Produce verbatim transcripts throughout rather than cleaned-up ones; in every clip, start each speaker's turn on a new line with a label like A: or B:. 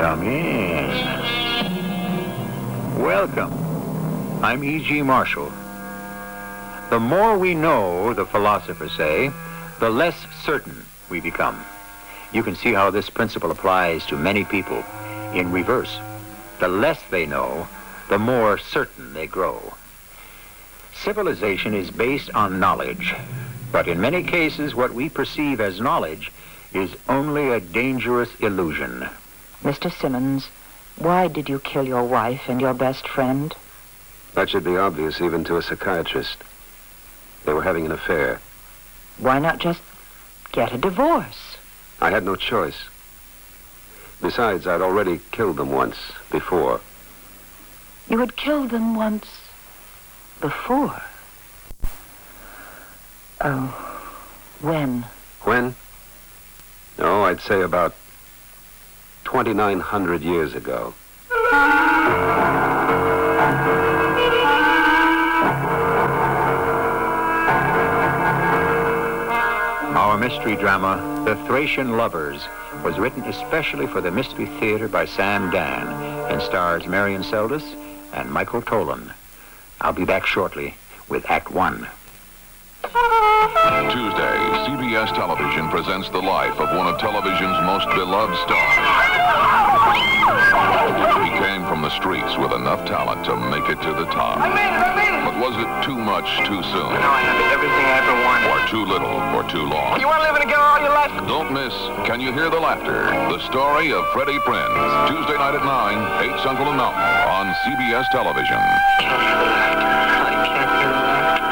A: Come in. Welcome. I'm E G. Marshall. The more we know, the philosophers say, the less certain we become. You can see how this principle applies to many people in reverse. The less they know, the more certain they grow. Civilization is based on knowledge, but in many cases what we perceive as knowledge is only a dangerous illusion.
B: Mister Simmons, why did you kill your wife and your best friend?
C: That should be obvious even to a psychiatrist. They were having an affair.
B: Why not just get a divorce?
C: I had no choice. Besides, I'd already killed them once before.
B: You had killed them once before? Oh, when?
C: When? Oh, I'd say about twenty-nine hundred years ago.
A: Our mystery drama, The Thracian Lovers, was written especially for the Mystery Theater by Sam Dan and stars Marion Seldes and Michael Tolan. I'll be back shortly with Act One.
D: Tuesday, C B S Television presents the life of one of television's most beloved stars. He came from the streets with enough talent to make it to the top.
E: I made it, I made it!
D: But was it too much too soon?
E: No, I have everything I ever wanted.
D: Or too little or too long?
E: You want to live together all your life?
D: Don't miss Can You Hear the Laughter? The story of Freddie Prinze. Tuesday night at nine, eight Central and Mountain on C B S Television.
E: I can't hear the laughter. I can't hear the laughter.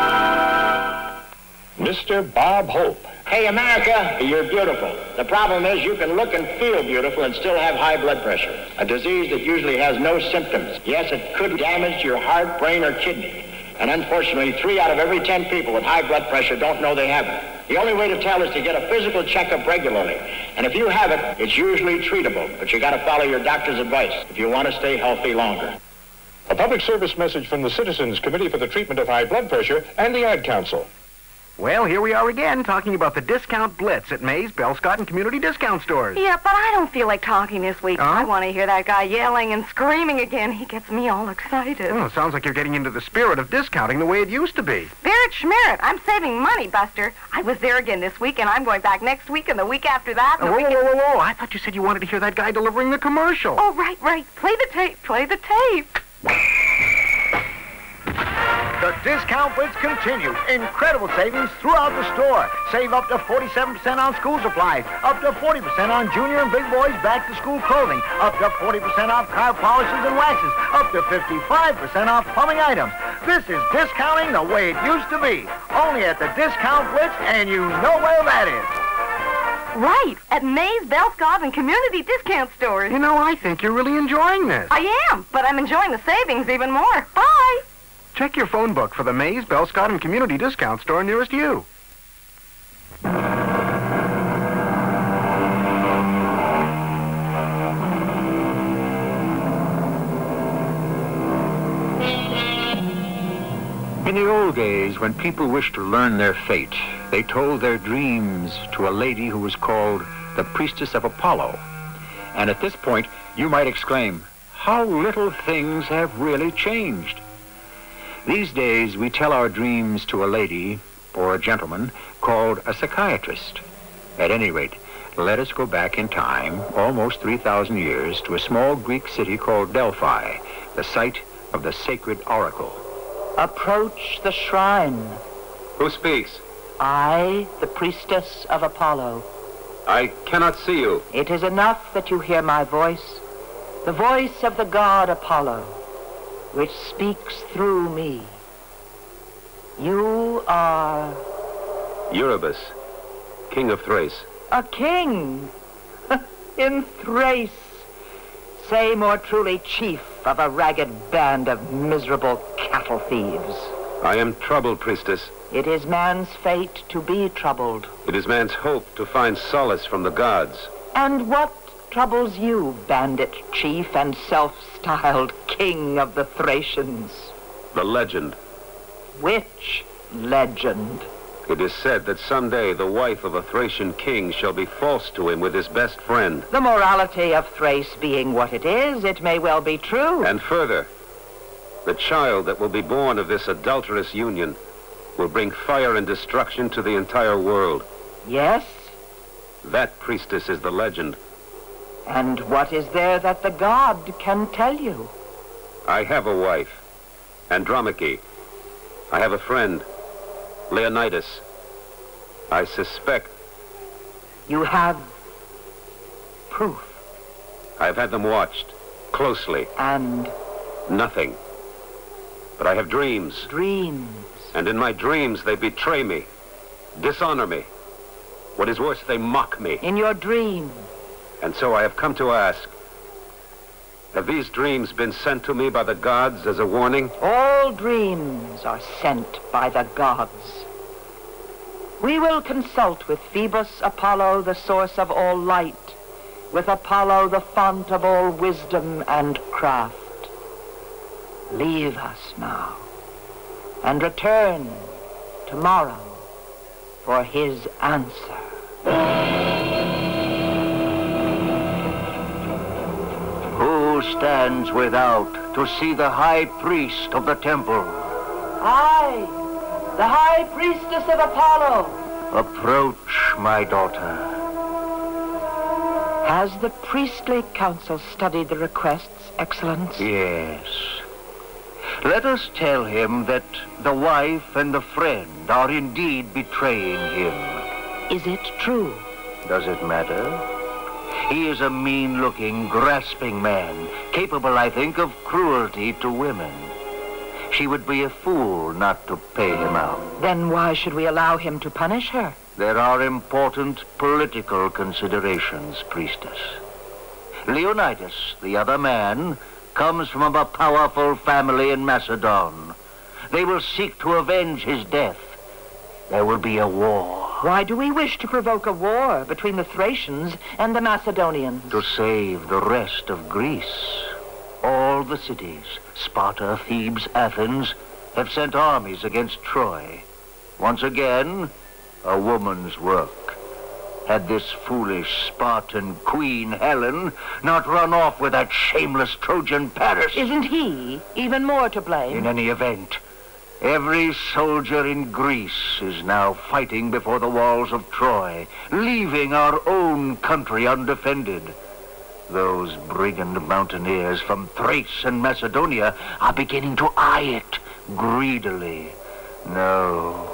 F: Mister Bob Hope.
G: Hey, America, you're beautiful. The problem is you can look and feel beautiful and still have high blood pressure, a disease that usually has no symptoms. Yes, it could damage your heart, brain, or kidney. And unfortunately, three out of every ten people with high blood pressure don't know they have it. The only way to tell is to get a physical checkup regularly. And if you have it, it's usually treatable, but you got to follow your doctor's advice if you want to stay healthy longer.
F: A public service message from the Citizens Committee for the Treatment of High Blood Pressure and the Ad Council.
H: Well, here we are again, talking about the discount blitz at Mays, Bell-Scott, and community discount stores.
I: Yeah, but I don't feel like talking this week.
H: Huh?
I: I want to hear that guy yelling and screaming again. He gets me all excited.
H: Well, it sounds like you're getting into the spirit of discounting the way it used to be.
I: Spirit schmerit. I'm saving money, Buster. I was there again this week, and I'm going back next week and the week after that. And
H: Oh,
I: the
H: whoa,
I: week
H: whoa, whoa, whoa. I thought you said you wanted to hear that guy delivering the commercial.
I: Oh, right, right. Play the tape. Play the tape.
J: The discount blitz continues. Incredible savings throughout the store. Save up to forty-seven percent on school supplies, up to forty percent on junior and big boys back-to-school clothing, up to forty percent off car polishes and waxes, up to fifty-five percent off plumbing items. This is discounting the way it used to be. Only at the discount blitz, and you know where that is.
I: Right, at Mays, Bell-Scott, and community discount stores.
H: You know, I think you're really enjoying this.
I: I am, but I'm enjoying the savings even more. Bye.
H: Check your phone book for the Mays, Bell-Scott, and community discount store nearest you.
A: In the old days, when people wished to learn their fate, they told their dreams to a lady who was called the Priestess of Apollo. And at this point, you might exclaim, how little things have really changed. These days, we tell our dreams to a lady, or a gentleman, called a psychiatrist. At any rate, let us go back in time, almost three thousand years, to a small Greek city called Delphi, the site of the sacred oracle.
B: Approach the shrine.
C: Who speaks?
B: I, the priestess of Apollo.
C: I cannot see you.
B: It is enough that you hear my voice, the voice of the god Apollo, which speaks through me. You are...
C: Eurybus, king of Thrace.
B: a king in Thrace. Say more truly, chief of a ragged band of miserable cattle thieves.
C: I am troubled, priestess.
B: It is man's fate to be troubled.
C: It is man's hope to find solace from the gods.
B: And what troubles you, bandit chief and self-styled king of the Thracians?
C: The legend.
B: Which legend?
C: It is said that someday the wife of a Thracian king shall be false to him with his best friend.
B: The morality of Thrace being what it is, it may well be true.
C: And further, the child that will be born of this adulterous union will bring fire and destruction to the entire world.
B: Yes?
C: That priestess is the legend.
B: And what is there that the god can tell you?
C: I have a wife, Andromache. I have a friend, Leonidas. I suspect...
B: You have proof?
C: I've had them watched, closely.
B: And?
C: Nothing. But I have dreams.
B: Dreams?
C: And in my dreams, they betray me, dishonor me. What is worse, they mock me.
B: In your dreams?
C: And so I have come to ask, have these dreams been sent to me by the gods as a warning?
B: All dreams are sent by the gods. We will consult with Phoebus Apollo, the source of all light, with Apollo, the font of all wisdom and craft. Leave us now, and return tomorrow for his answer.
J: Who stands without to see the high priest of the temple?
B: I, the high priestess of Apollo.
J: Approach, my daughter.
B: Has the priestly council studied the requests, Excellence?
J: Yes. Let us tell him that the wife and the friend are indeed betraying him.
B: Is it true?
J: Does it matter? He is a mean-looking, grasping man, capable, I think, of cruelty to women. She would be a fool not to pay him out.
B: Then why should we allow him to punish her?
J: There are important political considerations, priestess. Leonidas, the other man, comes from a powerful family in Macedon. They will seek to avenge his death. There will be a war.
B: Why do we wish to provoke a war between the Thracians and the Macedonians?
J: To save the rest of Greece. All the cities, Sparta, Thebes, Athens, have sent armies against Troy. Once again, a woman's work. Had this foolish Spartan queen, Helen, not run off with that shameless Trojan Paris...
B: Isn't he even more to blame?
J: In any event, every soldier in Greece is now fighting before the walls of Troy, leaving our own country undefended. Those brigand mountaineers from Thrace and Macedonia are beginning to eye it greedily. No,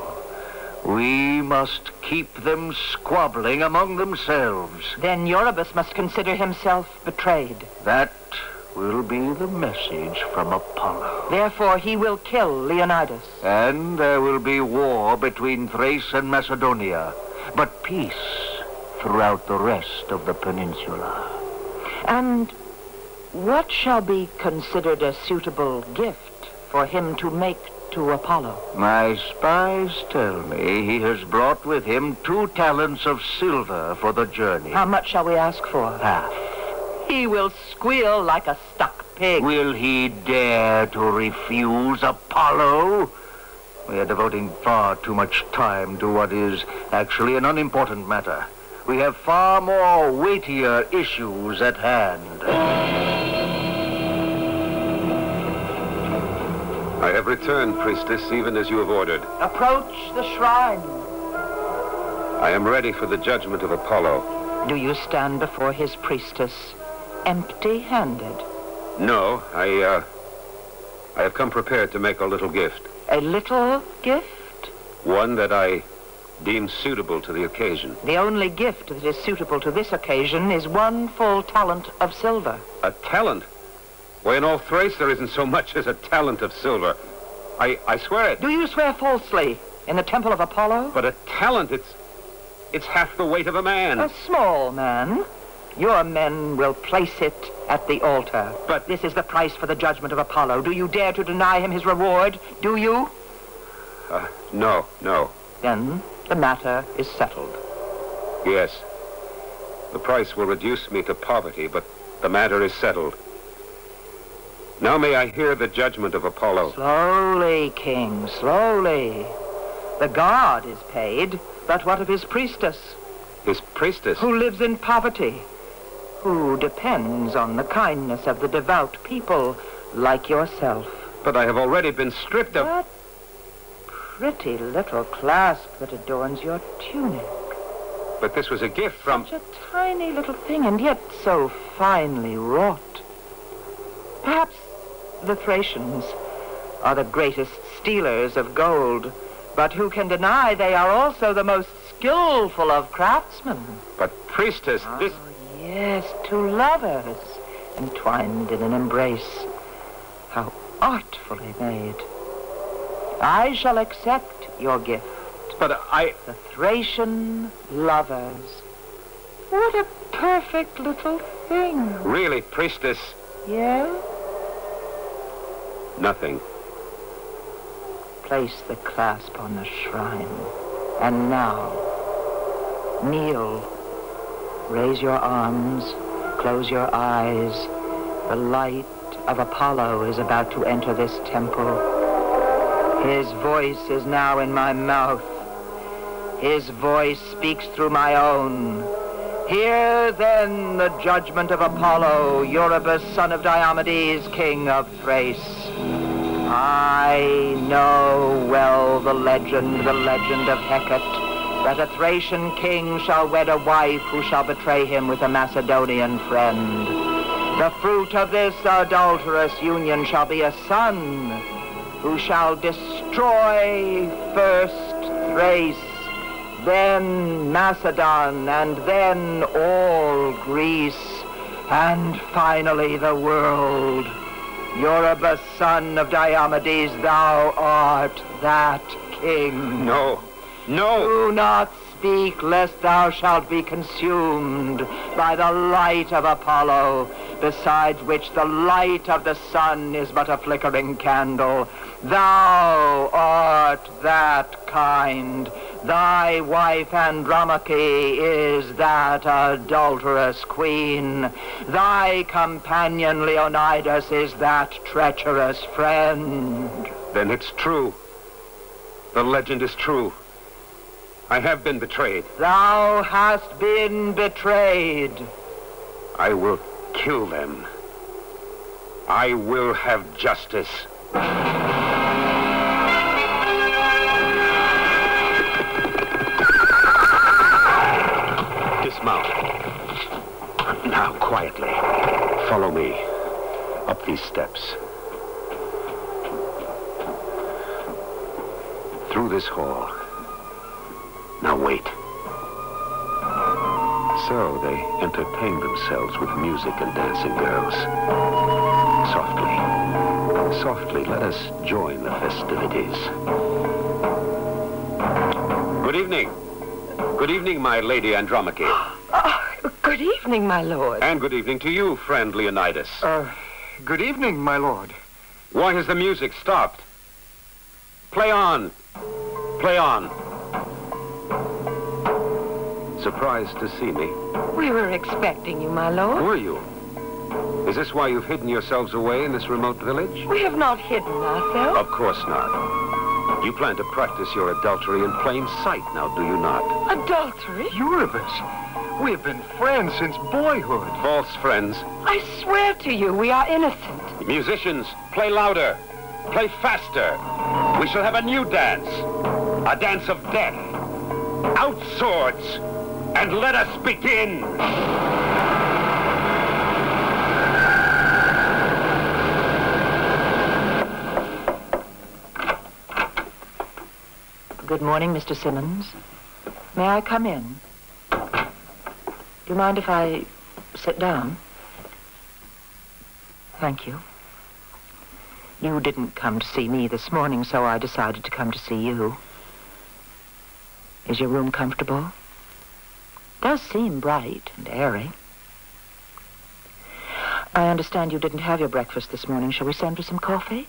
J: we must keep them squabbling among themselves.
B: Then Eurybus must consider himself betrayed.
J: That will be the message from Apollo.
B: Therefore, he will kill Leonidas.
J: And there will be war between Thrace and Macedonia, but peace throughout the rest of the peninsula.
B: And what shall be considered a suitable gift for him to make to Apollo?
J: My spies tell me he has brought with him two talents of silver for the journey.
B: How much shall we ask for?
J: Half.
B: He will squeal like a stuck pig.
J: Will he dare to refuse Apollo? We are devoting far too much time to what is actually an unimportant matter. We have far more weightier issues at hand.
C: I have returned, priestess, even as you have ordered.
B: Approach the shrine.
C: I am ready for the judgment of Apollo.
B: Do you stand before his priestess empty-handed?
C: No, I, uh, I have come prepared to make a little gift.
B: A little gift?
C: One that I deem suitable to the occasion.
B: The only gift that is suitable to this occasion is one full talent of silver.
C: A talent? Why, in all Thrace, there isn't so much as a talent of silver. I, I swear it.
B: Do you swear falsely in the temple of Apollo?
C: But a talent, it's, it's half the weight of a man.
B: A small man. Your men will place it at the altar.
C: But
B: this is the price for the judgment of Apollo. Do you dare to deny him his reward? Do you?
C: Uh, no, no.
B: Then the matter is settled.
C: Yes. The price will reduce me to poverty, but the matter is settled. Now may I hear the judgment of Apollo.
B: Slowly, King, slowly. The god is paid, but what of his priestess?
C: His priestess?
B: Who lives in poverty, who depends on the kindness of the devout people like yourself.
C: But I have already been stripped of...
B: That pretty little clasp that adorns your tunic.
C: But this was a gift from...
B: Such a tiny little thing, and yet so finely wrought. Perhaps the Thracians are the greatest stealers of gold, but who can deny they are also the most skillful of craftsmen?
C: But, priestess,
B: oh,
C: this...
B: Yes, two lovers entwined in an embrace. How artfully made. I shall accept your gift.
C: But I...
B: The Thracian lovers. What a perfect little thing.
C: Really, priestess?
B: Yeah?
C: Nothing.
B: Place the clasp on the shrine. And now, kneel. Raise your arms. Close your eyes. The light of Apollo is about to enter this temple. His voice is now in my mouth. His voice speaks through my own. Hear then the judgment of Apollo, Eurybus, son of Diomedes, king of Thrace. I know well the legend, the legend of Hecate, that a Thracian king shall wed a wife who shall betray him with a Macedonian friend. The fruit of this adulterous union shall be a son who shall destroy first Thrace, then Macedon, and then all Greece, and finally the world. Eurybus, son of Diomedes, thou art that king.
C: No, no.
B: Do not speak, lest thou shalt be consumed by the light of Apollo, besides which the light of the sun is but a flickering candle. Thou art that kind. Thy wife Andromache is that adulterous queen. Thy companion Leonidas is that treacherous friend.
C: Then it's true. The legend is true. I have been betrayed.
B: Thou hast been betrayed.
C: I will kill them. I will have justice. Dismount. Now, quietly. Follow me. Up these steps. Through this hall. Now wait. So they entertain themselves with music and dancing girls. Softly. Softly, let us join the festivities. Good evening. Good evening, my lady Andromache.
B: Oh, good evening, my lord.
C: And good evening to you, friend Leonidas.
H: Uh, good evening, my lord.
C: Why has the music stopped? Play on. Play on. Surprised to see me?
B: We were expecting you, my lord.
C: Were you? Is this why you've hidden yourselves away in this remote village?
B: We have not hidden ourselves.
C: Of course not. You plan to practice your adultery in plain sight, now, do you not?
B: Adultery?
H: Eurybus, we have been friends since boyhood.
C: False friends.
B: I swear to you, we are innocent.
C: Musicians, play louder. Play faster. We shall have a new dance. A dance of death. Out swords, and let us begin.
B: Good morning, Mister Simmons. May I come in? Do you mind if I sit down? Thank you. You didn't come to see me this morning, so I decided to come to see you. Is your room comfortable? Does seem bright and airy. I understand you didn't have your breakfast this morning. Shall we send for some coffee?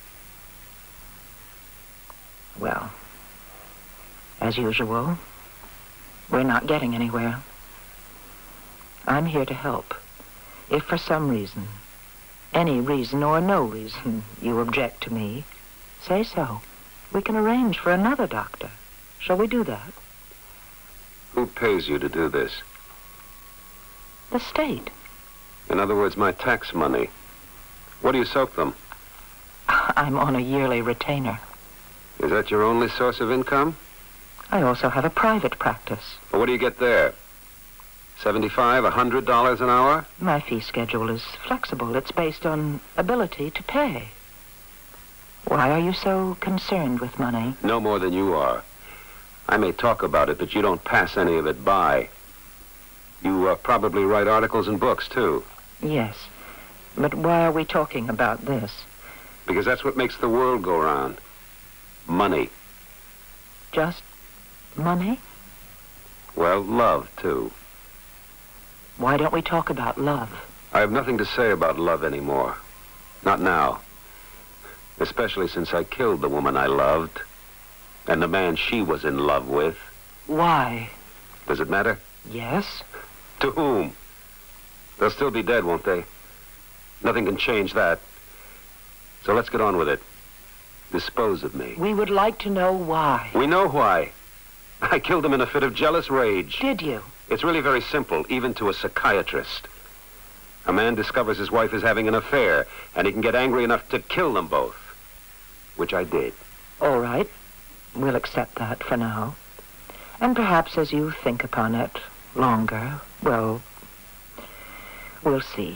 B: Well, as usual, we're not getting anywhere. I'm here to help. If for some reason, any reason or no reason, you object to me, say so. We can arrange for another doctor. Shall we do that?
K: Who pays you to do this?
B: The state.
K: In other words, my tax money. What do you soak them?
B: I'm on a yearly retainer.
K: Is that your only source of income?
B: I also have a private practice.
K: Well, what do you get there? Seventy-five, a hundred dollars an hour?
B: My fee schedule is flexible. It's based on ability to pay. Why are you so concerned with money?
K: No more than you are. I may talk about it, but you don't pass any of it by. You uh, probably write articles and books, too.
B: Yes. But why are we talking about this?
K: Because that's what makes the world go round. Money.
B: Just money?
K: Well, love, too.
B: Why don't we talk about love?
K: I have nothing to say about love anymore. Not now. Especially since I killed the woman I loved. And the man she was in love with.
B: Why?
K: Does it matter?
B: Yes.
K: To whom? They'll still be dead, won't they? Nothing can change that. So let's get on with it. Dispose of me.
B: We would like to know why.
K: We know why. I killed him in a fit of jealous rage.
B: Did you?
K: It's really very simple, even to a psychiatrist. A man discovers his wife is having an affair, and he can get angry enough to kill them both. Which I did.
B: All right. We'll accept that for now. And perhaps as you think upon it longer, well, we'll see.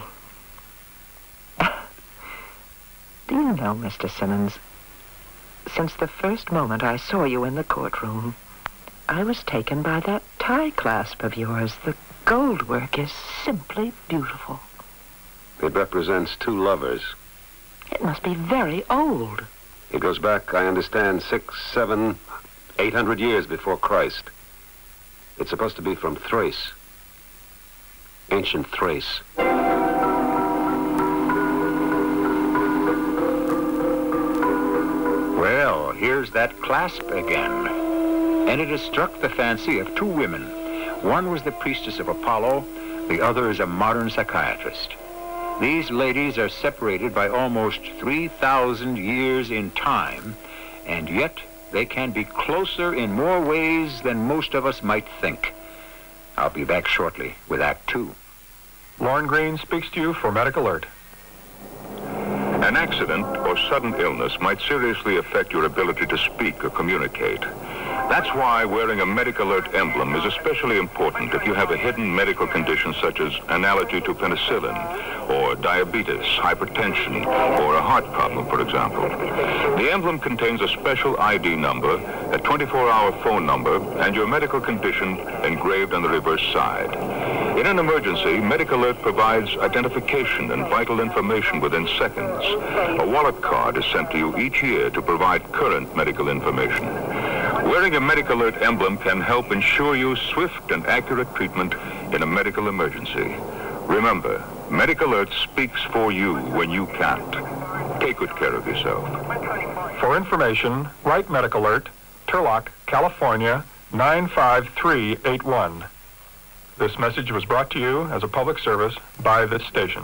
B: Do you know, Mister Simmons, since the first moment I saw you in the courtroom, I was taken by that tie clasp of yours. The gold work is simply beautiful.
K: It represents two lovers.
B: It must be very old.
K: It goes back, I understand, six, seven, eight hundred years before Christ. It's supposed to be from Thrace. Ancient Thrace.
A: Well, here's that clasp again. And it has struck the fancy of two women. One was the priestess of Apollo, the other is a modern psychiatrist. These ladies are separated by almost three thousand years in time, and yet they can be closer in more ways than most of us might think. I'll be back shortly with Act Two.
F: Lorne Greene speaks to you for Medic Alert.
D: An accident or sudden illness might seriously affect your ability to speak or communicate. That's why wearing a Medic Alert emblem is especially important if you have a hidden medical condition such as an allergy to penicillin, or diabetes, hypertension, or a heart problem, for example. The emblem contains a special I D number, a twenty-four hour phone number, and your medical condition engraved on the reverse side. In an emergency, Medic Alert provides identification and vital information within seconds. A wallet card is sent to you each year to provide current medical information. Wearing a Medic Alert emblem can help ensure you swift and accurate treatment in a medical emergency. Remember, Medic Alert speaks for you when you can't. Take good care of yourself.
F: For information, write Medic Alert, Turlock, California, nine five three eight one. This message was brought to you as a public service by this station.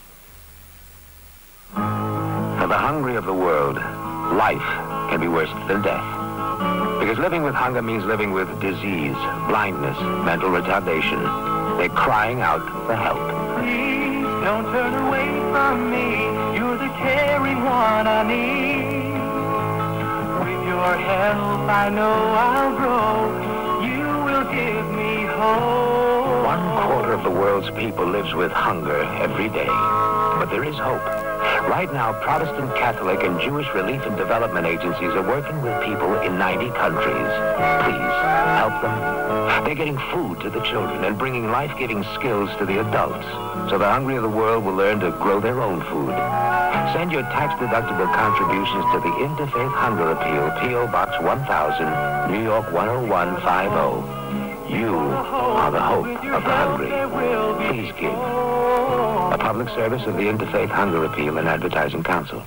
L: For the hungry of the world, life can be worse than death. Because living with hunger means living with disease, blindness, mental retardation. They're crying out for help.
E: Please don't turn away from me. You're the caring one I need. With your help, I know I'll grow. You will give me hope.
L: One quarter of the world's people lives with hunger every day. But there is hope. Right now, Protestant, Catholic, and Jewish relief and development agencies are working with people in ninety countries. Please, help them. They're getting food to the children and bringing life-giving skills to the adults, so the hungry of the world will learn to grow their own food. Send your tax-deductible contributions to the Interfaith Hunger Appeal, P O Box one thousand, New York one oh one five oh. You are the hope of the hungry. Please give. A public service of the Interfaith Hunger Appeal and Advertising Council.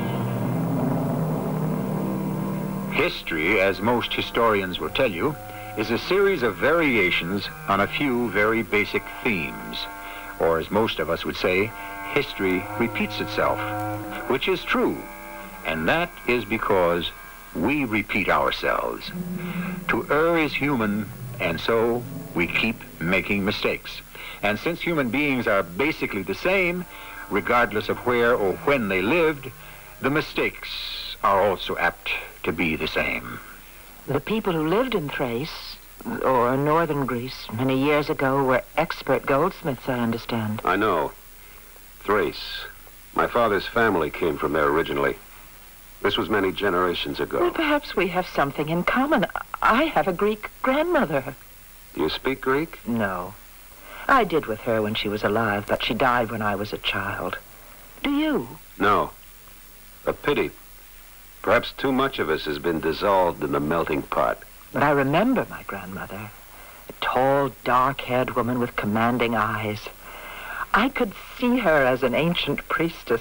A: History, as most historians will tell you, is a series of variations on a few very basic themes. Or as most of us would say, history repeats itself, which is true. And that is because we repeat ourselves. To err is human, and so we keep making mistakes. And since human beings are basically the same, regardless of where or when they lived, the mistakes are also apt to be the same.
B: The people who lived in Thrace, or northern Greece, many years ago were expert goldsmiths, I understand.
K: I know. Thrace. My father's family came from there originally. This was many generations ago.
B: Well, perhaps we have something in common. I have a Greek grandmother.
K: Do you speak Greek?
B: No. I did with her when she was alive, but she died when I was a child. Do you?
K: No. A pity. Perhaps too much of us has been dissolved in the melting pot.
B: But I remember my grandmother. A tall, dark-haired woman with commanding eyes. I could see her as an ancient priestess.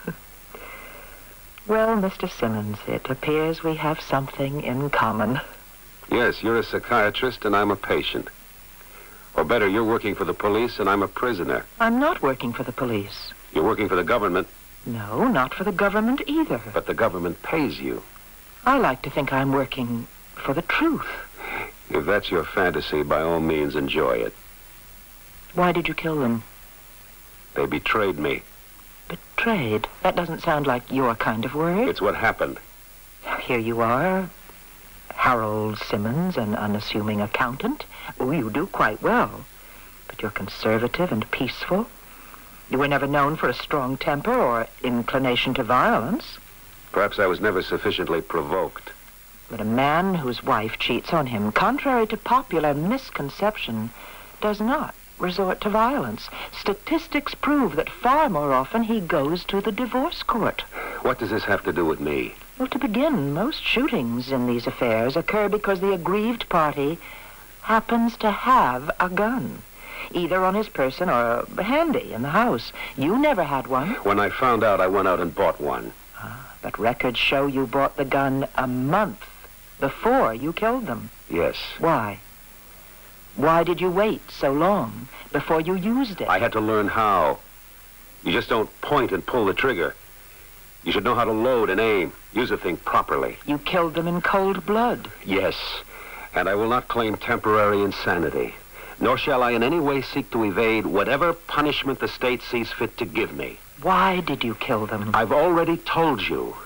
B: Well, Mister Simmons, it appears we have something in common.
K: Yes, you're a psychiatrist and I'm a patient. Or better, you're working for the police and I'm a prisoner.
B: I'm not working for the police.
K: You're working for the government.
B: No, not for the government either.
K: But the government pays you.
B: I like to think I'm working for the truth.
K: If that's your fantasy, by all means enjoy it.
B: Why did you kill them?
K: They betrayed me.
B: Betrayed? That doesn't sound like your kind of word.
K: It's what happened.
B: Here you are, Harold Simmons, an unassuming accountant. Oh, you do quite well. But you're conservative and peaceful. You were never known for a strong temper or inclination to violence.
K: Perhaps I was never sufficiently provoked.
B: But a man whose wife cheats on him, contrary to popular misconception, does not resort to violence. Statistics prove that far more often he goes to the divorce court.
K: What does this have to do with me?
B: Well, to begin, most shootings in these affairs occur because the aggrieved party happens to have a gun, either on his person or handy in the house. You never had one.
K: When I found out, I went out and bought one.
B: Ah, but records show you bought the gun a month before you killed them.
K: Yes.
B: Why? Why did you wait so long before you used it?
K: I had to learn how. You just don't point and pull the trigger. You should know how to load and aim, use a thing properly.
B: You killed them in cold blood.
K: Yes, and I will not claim temporary insanity, nor shall I in any way seek to evade whatever punishment the state sees fit to give me.
B: Why did you kill them?
K: I've already told you.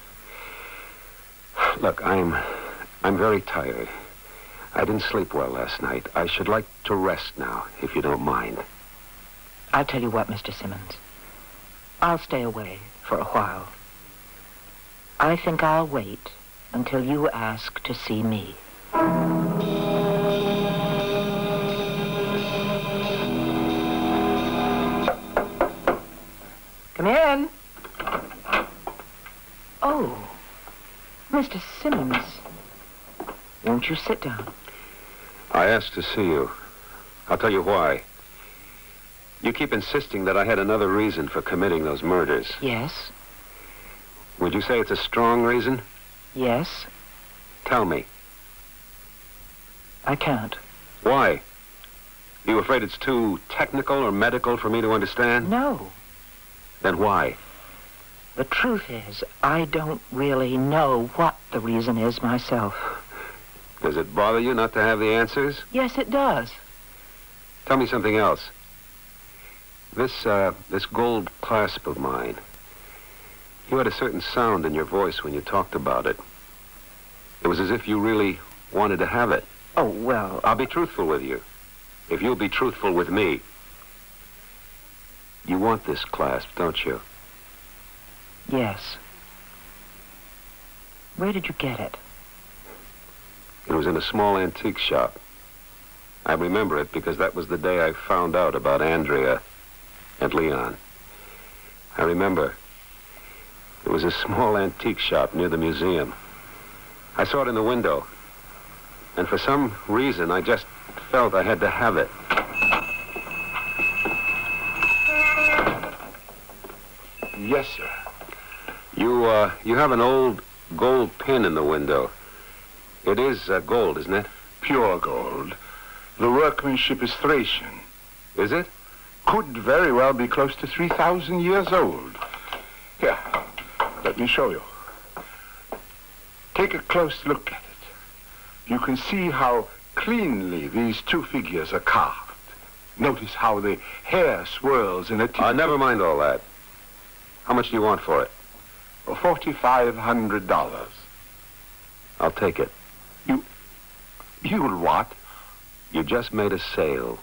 K: Look, I'm... I'm very tired. I didn't sleep well last night. I should like to rest now, if you don't mind.
B: I'll tell you what, Mister Simmons. I'll stay away for a while. I think I'll wait until you ask to see me. Come in. Oh, Mister Simmons. Won't you sit down?
K: I asked to see you. I'll tell you why. You keep insisting that I had another reason for committing those murders.
B: Yes.
K: Would you say it's a strong reason?
B: Yes.
K: Tell me.
B: I can't.
K: Why? You afraid it's too technical or medical for me to understand?
B: No.
K: Then why?
B: The truth is, I don't really know what the reason is myself.
K: Does it bother you not to have the answers?
B: Yes, it does.
K: Tell me something else. This, uh, this gold clasp of mine. You had a certain sound in your voice when you talked about it. It was as if you really wanted to have it.
B: Oh, well...
K: I'll be truthful with you. If you'll be truthful with me. You want this clasp, don't you?
B: Yes. Where did you get it?
K: It was in a small antique shop. I remember it because that was the day I found out about Andrea and Leon. I remember. It was a small antique shop near the museum. I saw it in the window. And for some reason, I just felt I had to have it.
C: Yes, sir.
K: You, uh, you have an old gold pin in the window. It is uh, gold, isn't it?
M: pure gold. The workmanship is Thracian.
K: Is it?
M: Could very well be close to three thousand years old. Here, let me show you. Take a close look at it. You can see how cleanly these two figures are carved. Notice how the hair swirls in a...
K: Uh, never mind all that. How much do you want for it?
M: Forty-five hundred dollars.
K: I'll take it.
M: You... You'll what?
K: You just made a sale.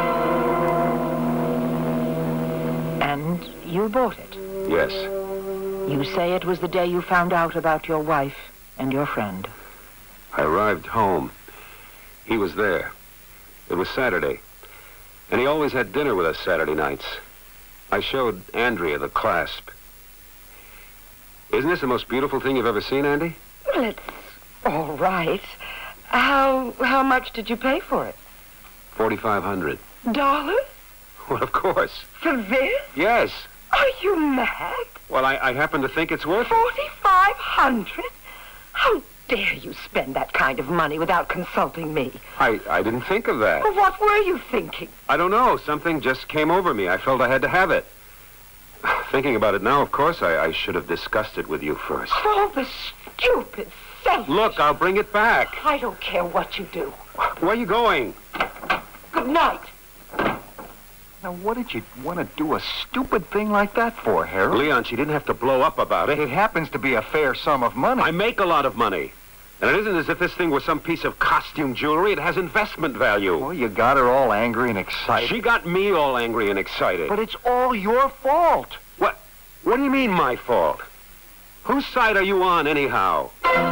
B: And you bought it?
K: Yes.
B: You say it was the day you found out about your wife and your friend.
K: I arrived home. He was there. It was Saturday. And he always had dinner with us Saturday nights. I showed Andrea the clasp. Isn't this the most beautiful thing you've ever seen, Andy?
B: Well, it's all right. How how much did you pay for it?
K: Forty-five hundred.
B: Dollars?
K: Well, of course.
B: For this?
K: Yes.
B: Are you mad?
K: Well, I, I happen to think it's worth it.
B: Forty-five hundred? How dare you spend that kind of money without consulting me?
K: I, I didn't think of that.
B: Well, what were you thinking?
K: I don't know. Something just came over me. I felt I had to have it. Thinking about it now, of course, I, I should have discussed it with you first.
B: Oh, the stupid selfish...
K: Look, I'll bring it back.
B: I don't care what you do.
K: Where are you going?
B: Good night.
H: Now, what did you want to do a stupid thing like that for, Harold?
K: Leon, she didn't have to blow up about it.
H: It happens to be a fair sum of money.
K: I make a lot of money. And it isn't as if this thing was some piece of costume jewelry. It has investment value.
H: Well, you got her all angry and excited.
K: She got me all angry and excited.
H: But it's all your fault.
K: What? What do you mean, my fault? Whose side are you on, anyhow?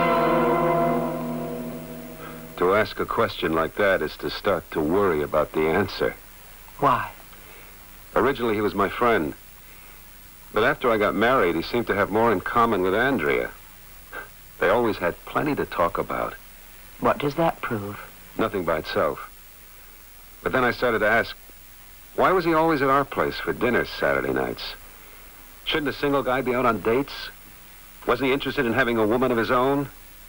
K: To ask a question like that is to start to worry about the answer.
B: Why?
K: Originally, he was my friend. But after I got married, he seemed to have more in common with Andrea. They always had plenty to talk about.
B: What does that prove?
K: Nothing by itself. But then I started to ask, why was he always at our place for dinner Saturday nights? Shouldn't a single guy be out on dates? Wasn't he interested in having a woman of his own?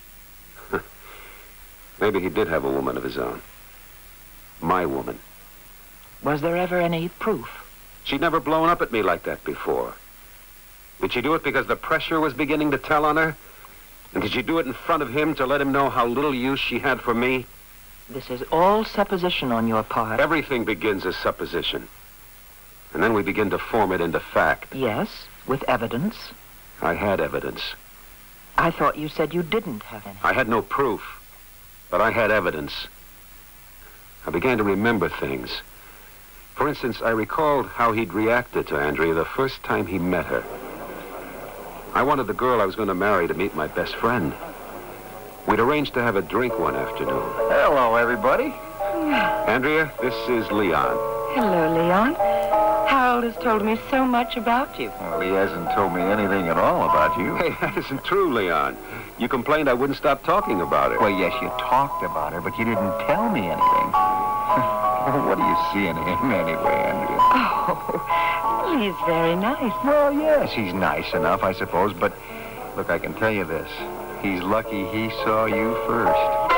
K: Maybe he did have a woman of his own. My woman.
B: Was there ever any proof?
K: She'd never blown up at me like that before. Did she do it because the pressure was beginning to tell on her? And did she do it in front of him to let him know how little use she had for me?
B: This is all supposition on your part.
K: Everything begins as supposition. And then we begin to form it into fact.
B: Yes, with evidence.
K: I had evidence.
B: I thought you said you didn't have any.
K: I had no proof, but I had evidence. I began to remember things. For instance, I recalled how he'd reacted to Andrea the first time he met her. I wanted the girl I was going to marry to meet my best friend. We'd arranged to have a drink one afternoon.
H: Hello, everybody.
K: Andrea, this is Leon.
B: Hello, Leon. Harold has told me so much about you.
H: Well, he hasn't told me anything at all about you.
K: Hey, that isn't true, Leon. You complained I wouldn't stop talking about her.
H: Well, yes, you talked about her, but you didn't tell me anything. What do you see in him anyway, Andrea?
B: Oh, he's very nice.
H: Well, yes, he's nice enough, I suppose, but look, I can tell you this. He's lucky he saw you first.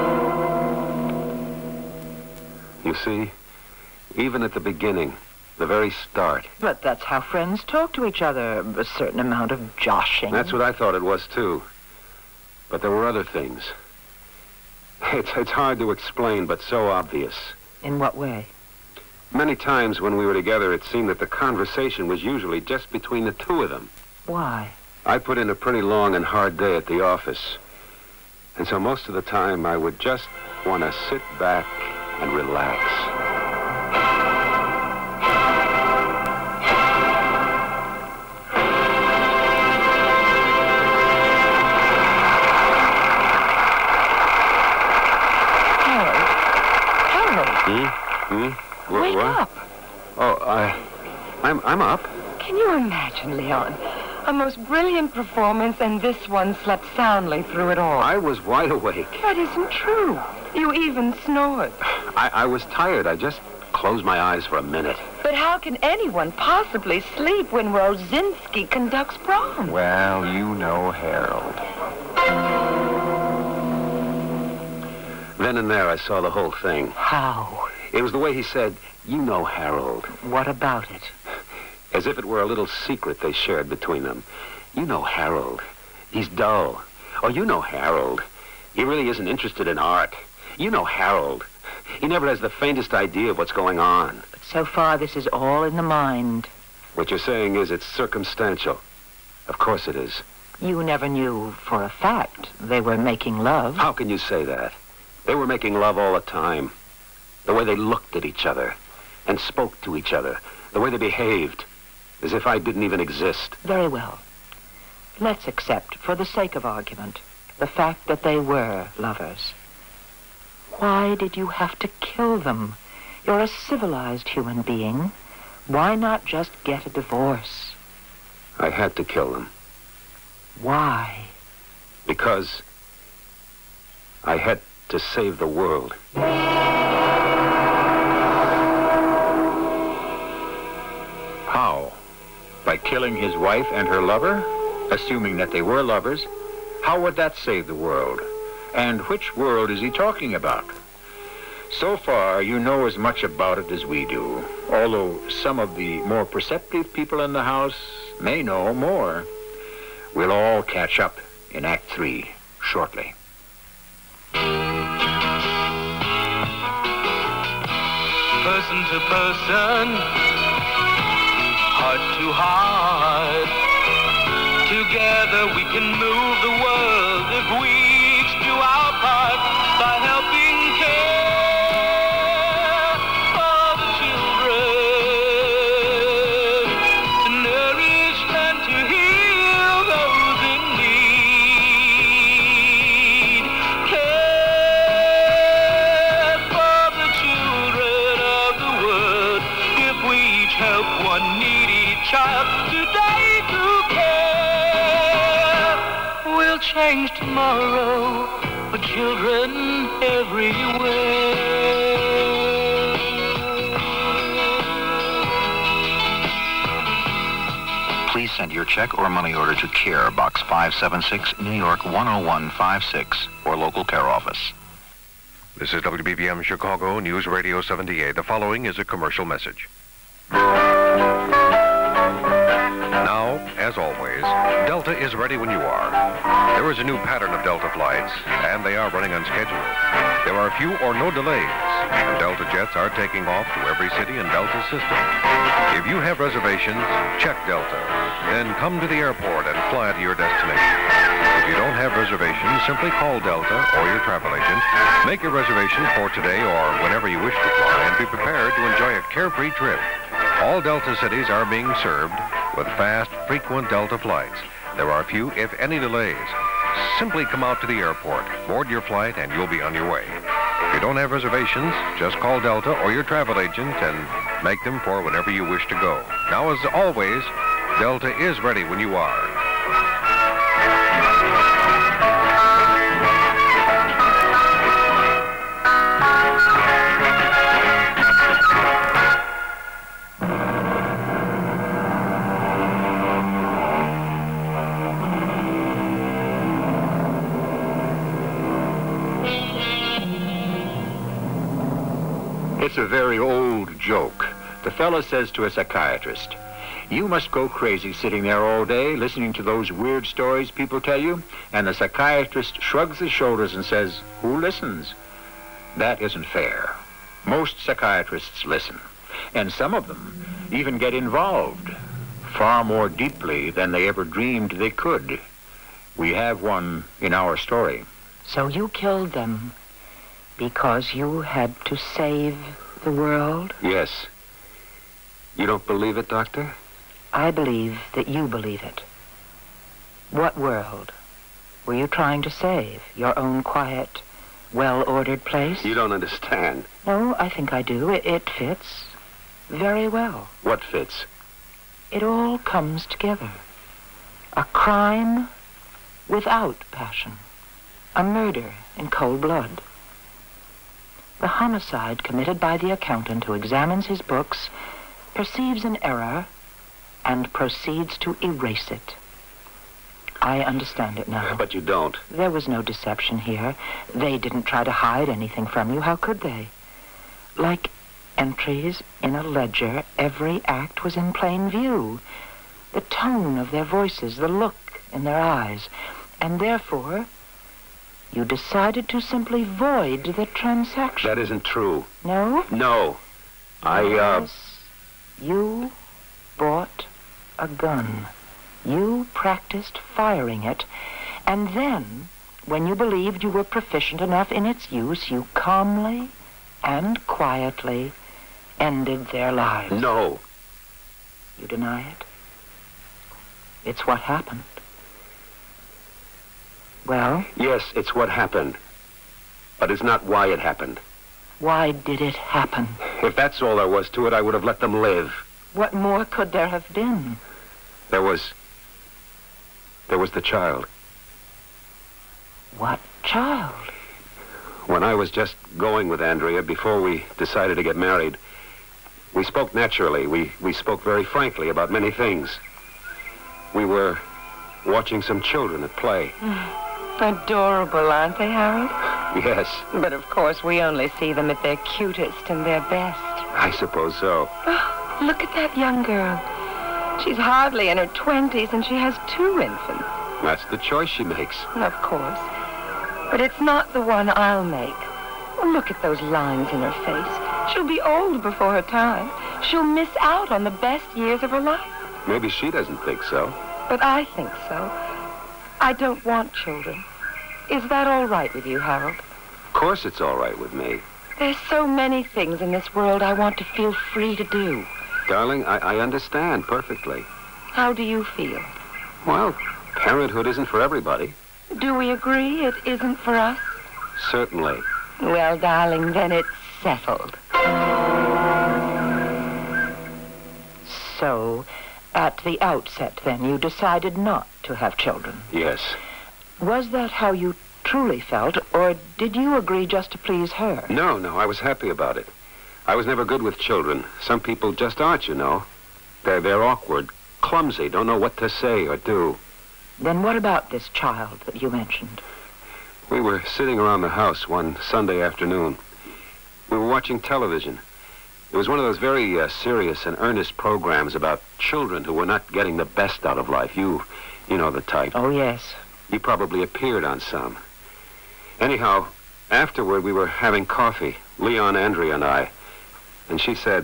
K: You see, even at the beginning, the very start.
B: But that's how friends talk to each other, a certain amount of joshing.
K: That's what I thought it was, too. But there were other things. It's, it's hard to explain, but so obvious.
B: In what way?
K: Many times when we were together, it seemed that the conversation was usually just between the two of them.
B: Why?
K: I put in a pretty long and hard day at the office. And so most of the time, I would just want to sit back and relax. Hmm? Hmm?
B: Wake
K: what?
B: up.
K: Oh, I... I'm, I'm up.
B: Can you imagine, Leon? A most brilliant performance, and this one slept soundly through it all.
K: I was wide awake.
B: That isn't true. You even snored.
K: I, I was tired. I just closed my eyes for a minute.
B: But how can anyone possibly sleep when Rosinski conducts prom?
H: Well, you know Harold.
K: Then Then and there, I saw the whole thing.
B: How?
K: It was the way he said, "You know Harold."
B: What about it?
K: As if it were a little secret they shared between them. "You know Harold. He's dull. Oh, you know Harold. He really isn't interested in art. You know Harold. He never has the faintest idea of what's going on."
B: But so far, this is all in the mind.
K: What you're saying is it's circumstantial. Of course it is.
B: You never knew for a fact they were making love.
K: How can you say that? They were making love all the time. The way they looked at each other and spoke to each other. The way they behaved. As if I didn't even exist.
B: Very well. Let's accept, for the sake of argument, the fact that they were lovers. Why did you have to kill them? You're a civilized human being. Why not just get a divorce?
K: I had to kill them.
B: Why?
K: Because I had to save the world.
A: How? By killing his wife and her lover? Assuming that they were lovers, how would that save the world? And which world is he talking about? So far, you know as much about it as we do, although some of the more perceptive people in the house may know more. We'll all catch up in Act Three shortly.
E: Person to person, heart to heart. Together we can move the world if we each do our part by helping care for the children, to nourish and to heal those in need. Care for the children of the world if we each help one needy child today through care. We'll change tomorrow for children everywhere.
N: Please send your check or money order to CARE, Box five seven six, New York one oh one five six, or local care office.
O: This is W B B M Chicago News Radio seventy-eight. The following is a commercial message. Now, as always, Delta is ready when you are. There is a new pattern of Delta flights, and they are running on schedule. There are few or no delays, and Delta jets are taking off to every city in Delta's system. If you have reservations, check Delta. Then come to the airport and fly to your destination. If you don't have reservations, simply call Delta or your travel agent. Make your reservation for today or whenever you wish to fly, and be prepared to enjoy a carefree trip. All Delta cities are being served with fast, frequent Delta flights. There are few, if any, delays. Simply come out to the airport, board your flight, and you'll be on your way. If you don't have reservations, just call Delta or your travel agent and make them for whenever you wish to go. Now, as always, Delta is ready when you are.
A: It's a very old joke. The fellow says to a psychiatrist, "You must go crazy sitting there all day listening to those weird stories people tell you." And the psychiatrist shrugs his shoulders and says, "Who listens?" That isn't fair. Most psychiatrists listen, and some of them even get involved far more deeply than they ever dreamed they could. We have one in our story.
B: So you killed them because you had to save the world?
K: Yes. You don't believe it, Doctor?
B: I believe that you believe it. What world were you trying to save? Your own quiet, well-ordered place?
K: You don't understand.
B: No, I think I do. It, it fits very well.
K: What fits?
B: It all comes together. A crime without passion. A murder in cold blood. The homicide committed by the accountant who examines his books perceives an error and proceeds to erase it. I understand it now.
K: But you don't.
B: There was no deception here. They didn't try to hide anything from you. How could they? Like entries in a ledger, every act was in plain view. The tone of their voices, the look in their eyes. And therefore, you decided to simply void the transaction.
K: That isn't true.
B: No?
K: No. I, uh...
B: Yes. You bought a gun. You practiced firing it. And then, when you believed you were proficient enough in its use, you calmly and quietly ended their lives.
K: No.
B: You deny it? It's what happened. Well?
K: Yes, it's what happened. But it's not why it happened.
B: Why did it happen?
K: If that's all there was to it, I would have let them live.
B: What more could there have been?
K: There was... There was the child.
B: What child?
K: When I was just going with Andrea, before we decided to get married, we spoke naturally. We, we spoke very frankly about many things. We were watching some children at play.
I: Adorable, aren't they, Harold?
K: Yes,
I: But of course, we only see them at their cutest and their best.
K: I suppose so.
I: Oh, look at that young girl. She's hardly in her twenties, and she has two infants.
K: That's the choice she makes.
I: Of course. But it's not the one I'll make. Oh, look at those lines in her face. She'll be old before her time. She'll miss out on the best years of her life.
K: Maybe she doesn't think so.
I: But I think so. I don't want children. Is that all right with you, Harold?
K: Of course it's all right with me.
I: There's so many things in this world I want to feel free to do.
K: Darling, I, I understand perfectly.
I: How do you feel?
K: Well, parenthood isn't for everybody.
I: Do we agree it isn't for us?
K: Certainly.
I: Well, darling, then it's settled.
B: So, at the outset, then, you decided not to have children.
K: Yes.
B: Was that how you truly felt, or did you agree just to please her?
K: No, no, I was happy about it. I was never good with children. Some people just aren't, you know. They're, they're awkward, clumsy, don't know what to say or do.
B: Then what about this child that you mentioned?
K: We were sitting around the house one Sunday afternoon. We were watching television. It was one of those very uh, serious and earnest programs about children who were not getting the best out of life. You, you know the type.
B: Oh, yes.
K: You probably appeared on some. Anyhow, afterward we were having coffee, Leon, Andrea, and I. And she said...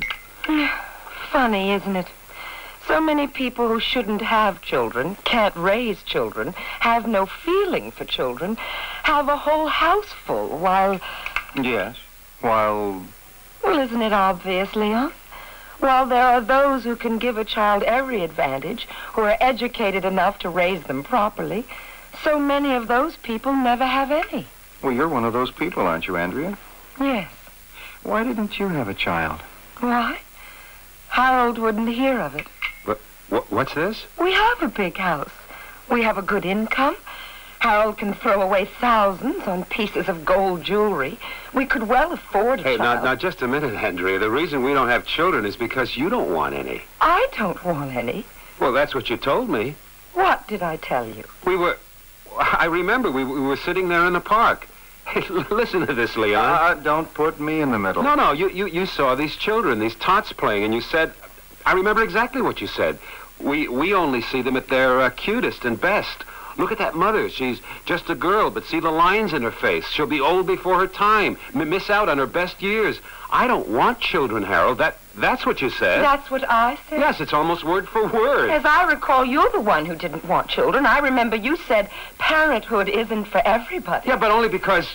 I: Funny, isn't it? So many people who shouldn't have children, can't raise children, have no feeling for children, have a whole house full while...
H: Yes, while...
I: Well, isn't it obvious, Leon? While there are those who can give a child every advantage, who are educated enough to raise them properly, so many of those people never have any.
H: Well, you're one of those people, aren't you, Andrea?
I: Yes.
H: Why didn't you have a child?
I: Why? Harold wouldn't hear of it.
K: But wh- what's this?
I: We have a big house. We have a good income. Harold can throw away thousands on pieces of gold jewelry. We could well afford a
K: Hey, now,
I: child.
K: now, just a minute, Andrea. The reason we don't have children is because you don't want any.
I: I don't want any.
K: Well, that's what you told me.
I: What did I tell you?
K: We were... I remember we, we were sitting there in the park. Hey, l- listen to this, Leon.
H: Uh, don't put me in the middle.
K: No, no, you, you, you saw these children, these tots playing, and you said... I remember exactly what you said. We, we only see them at their uh, cutest and best. Look at that mother. She's just a girl, but see the lines in her face. She'll be old before her time, m- miss out on her best years. I don't want children, Harold. That That's what you said.
I: That's what I said?
K: Yes, it's almost word for word.
I: As I recall, you're the one who didn't want children. I remember you said parenthood isn't for everybody.
K: Yeah, but only because...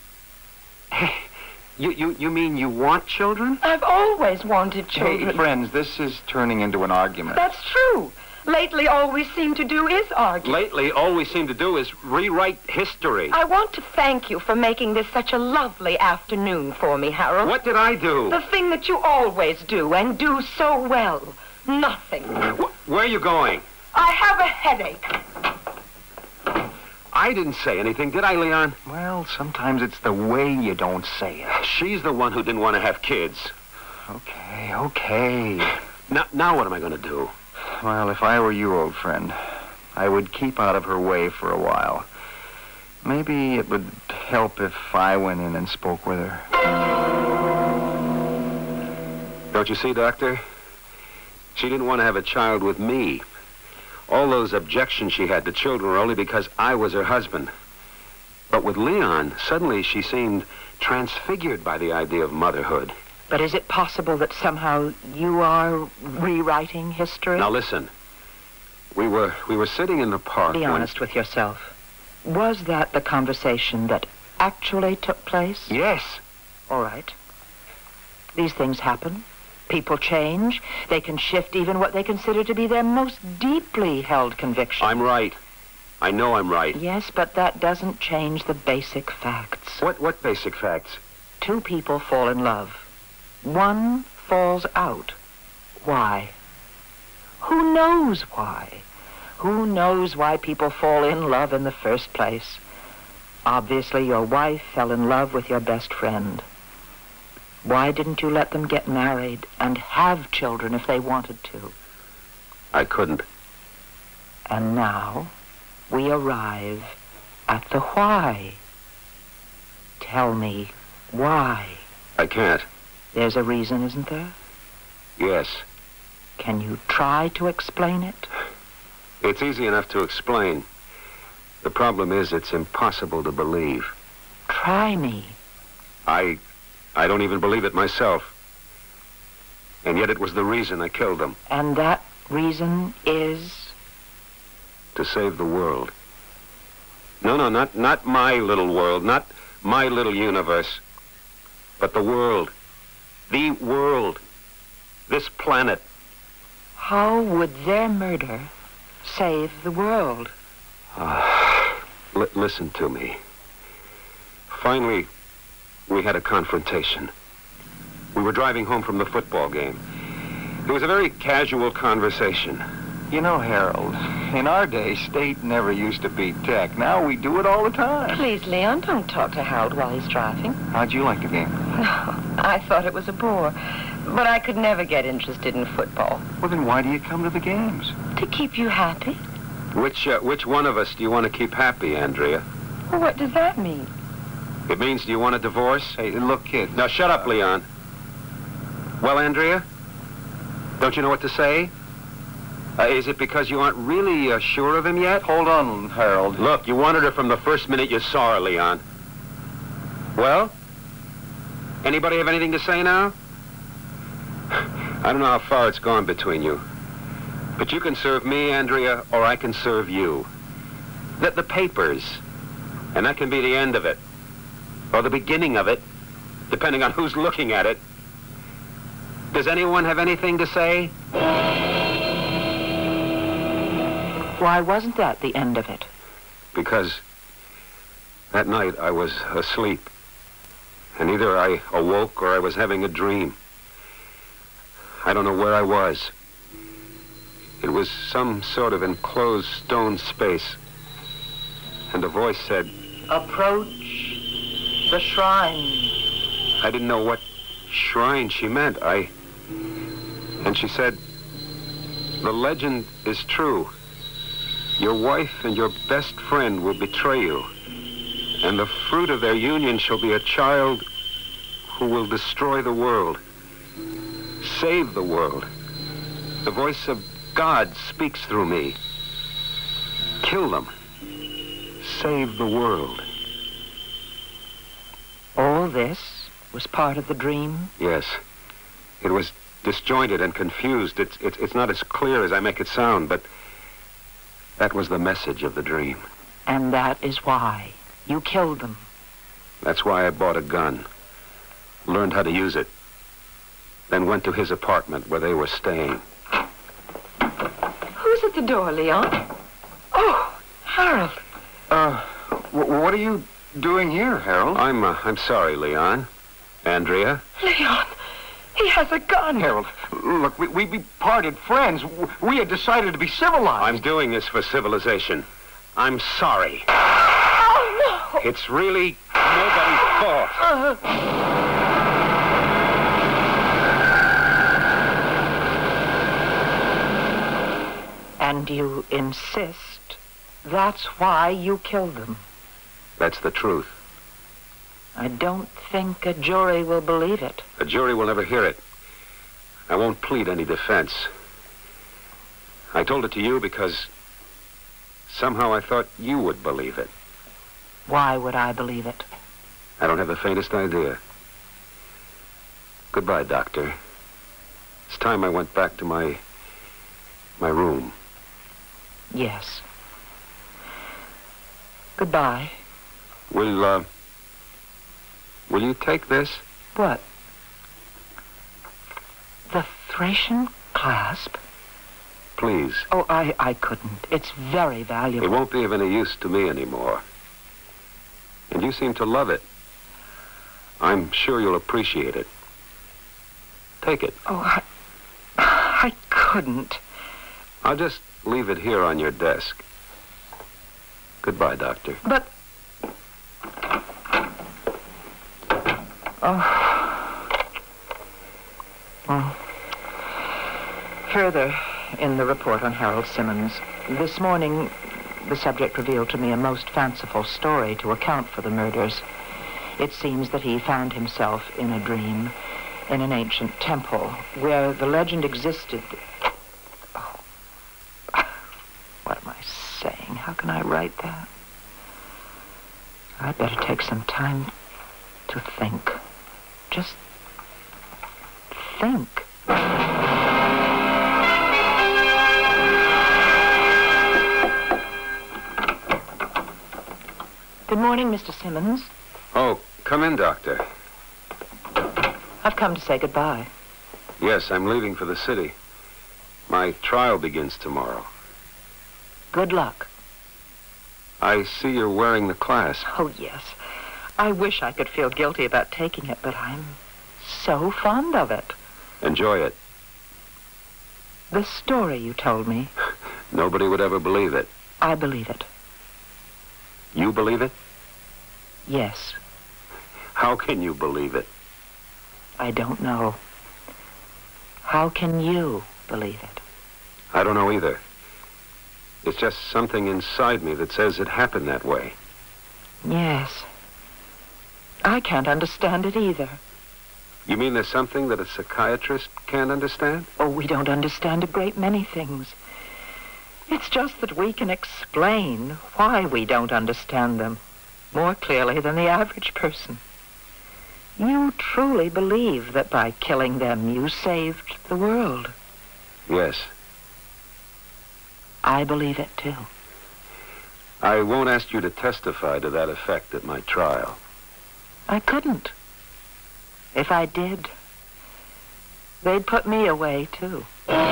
K: You, you, you mean you want children?
I: I've always wanted children.
H: Hey, friends, this is turning into an argument.
I: That's true. Lately, all we seem to do is argue.
K: Lately, all we seem to do is rewrite history.
I: I want to thank you for making this such a lovely afternoon for me, Harold.
K: What did I do?
I: The thing that you always do, and do so well. Nothing.
K: Wh- where are you going?
I: I have a headache.
K: I didn't say anything, did I, Leon?
H: Well, sometimes it's the way you don't say it.
K: She's the one who didn't want to have kids.
H: Okay, okay.
K: Now, now what am I going to do?
H: Well, if I were you, old friend, I would keep out of her way for a while. Maybe it would help if I went in and spoke with her.
K: Don't you see, Doctor? She didn't want to have a child with me. All those objections she had to children were only because I was her husband. But with Leon, suddenly she seemed transfigured by the idea of motherhood.
B: But is it possible that somehow you are rewriting history?
K: Now listen. We were we were sitting in the park.
B: Be
K: when...
B: honest with yourself. Was that the conversation that actually took place?
K: Yes.
B: All right. These things happen. People change. They can shift even what they consider to be their most deeply held conviction.
K: I'm right. I know I'm right.
B: Yes, but that doesn't change the basic facts.
K: What what basic facts?
B: Two people fall in love. One falls out. Why? Who knows why? Who knows why people fall in love in the first place? Obviously, your wife fell in love with your best friend. Why didn't you let them get married and have children if they wanted to?
K: I couldn't.
B: And now we arrive at the why. Tell me why.
K: I can't.
B: There's a reason, isn't there?
K: Yes.
B: Can you try to explain it?
K: It's easy enough to explain. The problem is it's impossible to believe.
B: Try me.
K: I... I don't even believe it myself. And yet it was the reason I killed them.
B: And that reason is?
K: To save the world. No, no, not, not my little world, not my little universe, but the world. The world. This planet.
B: How would their murder save the world?
K: Uh, li- listen to me. Finally, we had a confrontation. We were driving home from the football game. It was a very casual conversation.
H: You know, Harold, in our day, state never used to beat tech. Now we do it all the time.
I: Please, Leon, don't talk to Harold while he's driving.
H: How'd you like the game?
I: I thought it was a bore. But I could never get interested in football.
H: Well, then why do you come to the games?
I: To keep you happy.
K: Which, uh, which one of us do you want to keep happy, Andrea?
I: Well, what does that mean?
K: It means do you want a divorce?
H: Hey, look, kid.
K: Now, shut up, Leon. Well, Andrea? Don't you know what to say? Uh, is it because you aren't really uh, sure of him yet?
H: Hold on, Harold.
K: Look, you wanted her from the first minute you saw her, Leon. Well? Anybody have anything to say now? I don't know how far it's gone between you. But you can serve me, Andrea, or I can serve you. The, the papers. And that can be the end of it. Or the beginning of it, depending on who's looking at it. Does anyone have anything to say?
B: Why wasn't that the end of it?
K: Because that night I was asleep. And either I awoke or I was having a dream. I don't know where I was. It was some sort of enclosed stone space. And a voice said,
B: "Approach the shrine."
K: I didn't know what shrine she meant. I... And she said, "The legend is true. Your wife and your best friend will betray you. And the fruit of their union shall be a child who will destroy the world. Save the world. The voice of God speaks through me. Kill them. Save the world."
B: All this was part of the dream?
K: Yes. It was disjointed and confused. It's, it's, it's not as clear as I make it sound, but that was the message of the dream.
B: And that is why you killed them.
K: That's why I bought a gun, learned how to use it, then went to his apartment where they were staying.
I: Who's at the door, Leon? Oh, Harold.
H: Uh, w- what are you doing here, Harold?
K: I'm, uh, I'm sorry, Leon. Andrea?
I: Leon, he has a gun.
H: Harold, look, we, we, we parted friends. We had decided to be civilized.
K: I'm doing this for civilization. I'm sorry.
I: Oh, no.
K: It's really nobody's fault.
I: Uh,
B: And you insist that's why you killed them.
K: That's the truth.
B: I don't think a jury will believe it.
K: A jury will never hear it. I won't plead any defense. I told it to you because somehow I thought you would believe it.
B: Why would I believe it?
K: I don't have the faintest idea. Goodbye, Doctor. It's time I went back to my... my room.
B: Yes. Goodbye.
K: Will, uh... will you take this?
B: What? The Thracian clasp?
K: Please.
B: Oh, I, I couldn't. It's very valuable.
K: It won't be of any use to me anymore. And you seem to love it. I'm sure you'll appreciate it. Take it.
B: Oh, I... I couldn't.
K: I'll just leave it here on your desk. Goodbye, Doctor.
B: But... Oh. Oh. Further, in the report on Harold Simmons, this morning, the subject revealed to me a most fanciful story to account for the murders. It seems that he found himself in a dream in an ancient temple where the legend existed. Oh. What am I saying? How can I write that? I'd better take some time to think. Just think. Good morning, Mister Simmons.
K: Oh, come in, Doctor.
B: I've come to say goodbye.
K: Yes, I'm leaving for the city. My trial begins tomorrow.
B: Good luck.
K: I see you're wearing the clasp.
B: Oh, yes. I wish I could feel guilty about taking it, but I'm so fond of it.
K: Enjoy it.
B: The story you told me.
K: Nobody would ever believe it.
B: I believe it.
K: You believe it?
B: Yes.
K: How can you believe it?
B: I don't know. How can you believe it?
K: I don't know either. It's just something inside me that says it happened that way.
B: Yes. I can't understand it either.
K: You mean there's something that a psychiatrist can't understand?
B: Oh, we don't understand a great many things. It's just that we can explain why we don't understand them more clearly than the average person. You truly believe that by killing them you saved the world.
K: Yes.
B: I believe it too.
K: I won't ask you to testify to that effect at my trial.
B: I couldn't. If I did, they'd put me away too.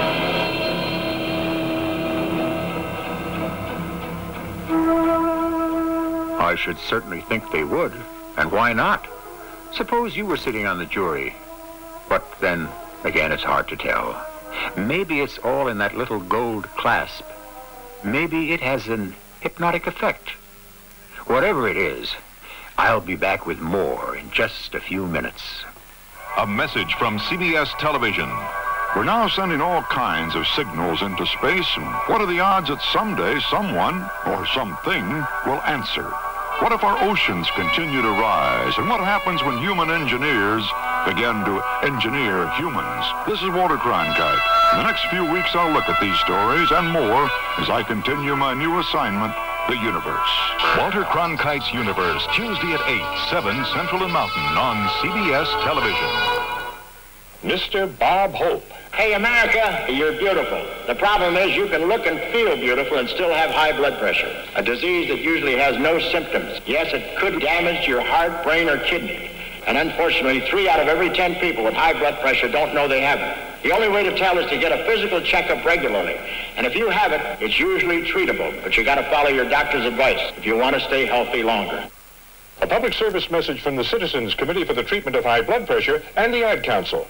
A: I should certainly think they would. And why not? Suppose you were sitting on the jury. But then, again, it's hard to tell. Maybe it's all in that little gold clasp. Maybe it has an hypnotic effect. Whatever it is, I'll be back with more in just a few minutes.
D: A message from C B S Television. We're now sending all kinds of signals into space, and what are the odds that someday someone or something will answer? What if our oceans continue to rise? And what happens when human engineers begin to engineer humans? This is Walter Cronkite. In the next few weeks, I'll look at these stories and more as I continue my new assignment, The Universe. Walter Cronkite's Universe, Tuesday at eight, seven Central and Mountain on C B S Television.
G: Mister Bob Hope. Hey, America, you're beautiful. The problem is you can look and feel beautiful and still have high blood pressure, a disease that usually has no symptoms. Yes, it could damage your heart, brain, or kidney. And unfortunately, three out of every ten people with high blood pressure don't know they have it. The only way to tell is to get a physical checkup regularly. And if you have it, it's usually treatable, but you got to follow your doctor's advice if you want to stay healthy longer.
F: A public service message from the Citizens Committee for the Treatment of High Blood Pressure and the Ad Council.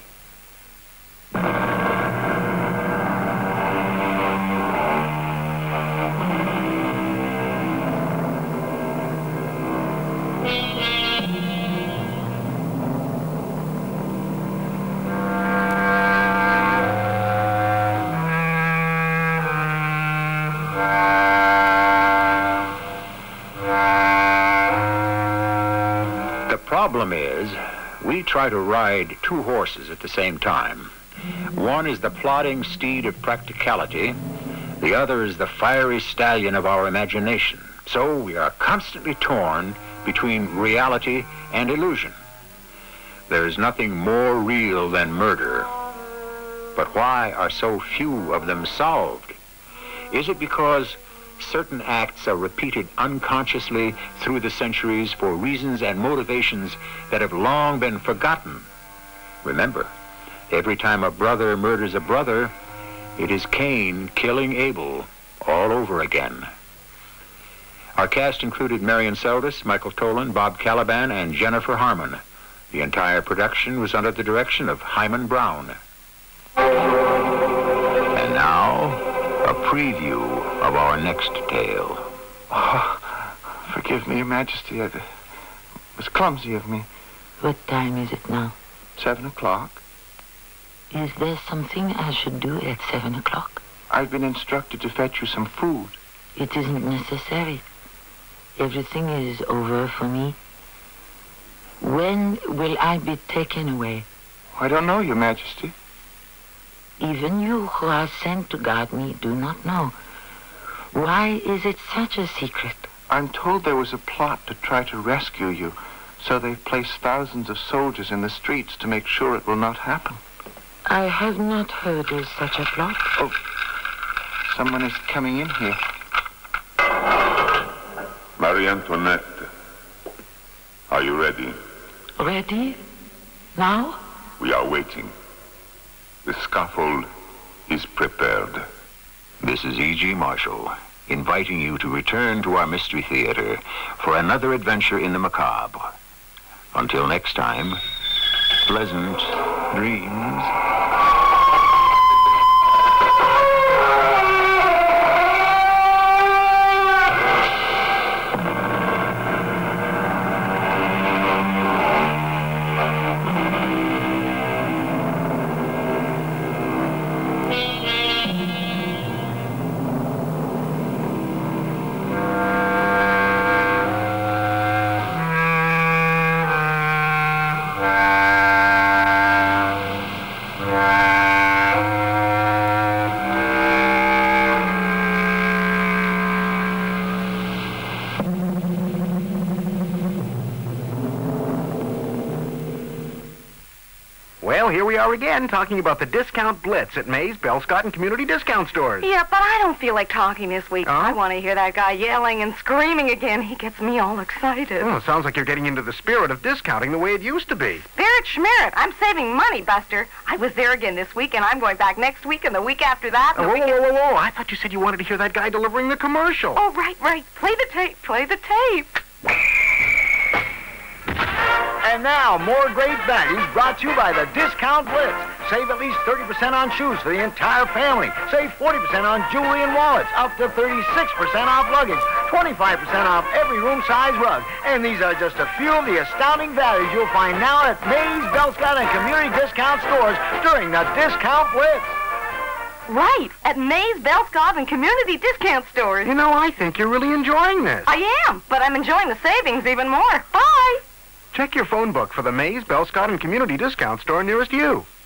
A: problem is, we try to ride two horses at the same time. One is the plodding steed of practicality. The other is the fiery stallion of our imagination. So we are constantly torn between reality and illusion. There is nothing more real than murder. But why are so few of them solved? Is it because certain acts are repeated unconsciously through the centuries for reasons and motivations that have long been forgotten? Remember, every time a brother murders a brother, it is Cain killing Abel all over again. Our cast included Marion Seldes, Michael Tolan, Bob Caliban, and Jennifer Harmon. The entire production was under the direction of Hyman Brown. And now, a preview of our next tale.
P: Oh, forgive me, Your Majesty. It was clumsy of me.
Q: What time is it now?
P: Seven o'clock.
Q: Is there something I should do at seven o'clock?
P: I've been instructed to fetch you some food.
Q: It isn't necessary. Everything is over for me. When will I be taken away?
P: I don't know, Your Majesty.
Q: Even you who are sent to guard me do not know. Why is it such a secret?
P: I'm told there was a plot to try to rescue you, so they've placed thousands of soldiers in the streets to make sure it will not happen.
Q: I have not heard of such a plot.
P: Oh, someone is coming in here.
D: Marie Antoinette, are you ready?
Q: Ready? Now?
D: We are waiting. The scaffold is prepared.
A: This is E G. Marshall, inviting you to return to our Mystery Theater for another adventure in the macabre. Until next time, pleasant dreams.
J: Well, here we are again, talking about the discount blitz at Mays, Bell-Scott, and community discount stores.
R: Yeah, but I don't feel like talking this week.
J: Oh?
R: I want to hear that guy yelling and screaming again. He gets me all excited.
J: Oh, it sounds like you're getting into the spirit of discounting the way it used to be.
R: Spirit schmerit. I'm saving money, Buster. I was there again this week, and I'm going back next week and the week after that.
J: Oh,
R: the
J: whoa,
R: week
J: whoa, whoa, whoa. I thought you said you wanted to hear that guy delivering the commercial.
R: Oh, right, right. Play the tape. Play the tape.
J: And now, more great values brought to you by the Discount Blitz. Save at least thirty percent on shoes for the entire family. Save forty percent on jewelry and wallets. Up to thirty-six percent off luggage. twenty-five percent off every room-size rug. And these are just a few of the astounding values you'll find now at Mays, Bell-Scott, and community discount stores during the Discount Blitz.
R: Right, at Mays, Bell-Scott, and community discount stores.
J: You know, I think you're really enjoying this.
R: I am, but I'm enjoying the savings even more. Bye.
J: Check your phone book for the Mays, Bell-Scott, and community discount store nearest you.